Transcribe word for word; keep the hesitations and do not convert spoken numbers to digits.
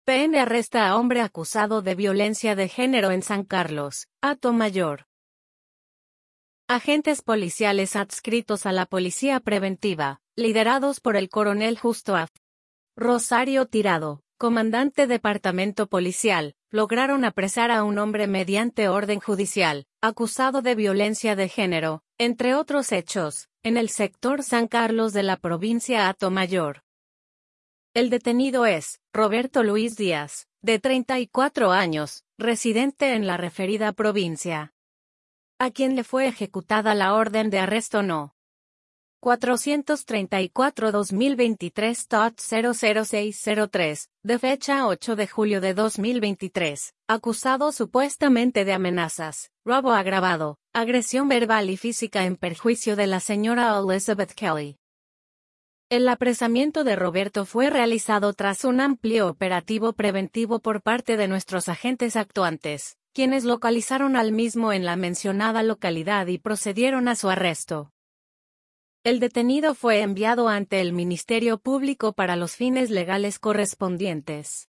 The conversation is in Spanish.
P N arresta a hombre acusado de violencia de género en San Carlos, Atomayor. Agentes policiales adscritos a la Policía Preventiva, liderados por el coronel Justo A. Rosario Tirado, comandante departamento policial, lograron apresar a un hombre mediante orden judicial, acusado de violencia de género, entre otros hechos, en el sector San Carlos de la provincia Atomayor. El detenido es Roberto Luis Díaz, de treinta y cuatro años, residente en la referida provincia, a quien le fue ejecutada la orden de arresto no. cuatrocientos treinta y cuatro guión dos mil veintitrés cero cero seis cero tres, de fecha ocho de julio de dos mil veintitrés, acusado supuestamente de amenazas, robo agravado, agresión verbal y física en perjuicio de la señora Elizabeth Kelly. El apresamiento de Roberto fue realizado tras un amplio operativo preventivo por parte de nuestros agentes actuantes, quienes localizaron al mismo en la mencionada localidad y procedieron a su arresto. El detenido fue enviado ante el Ministerio Público para los fines legales correspondientes.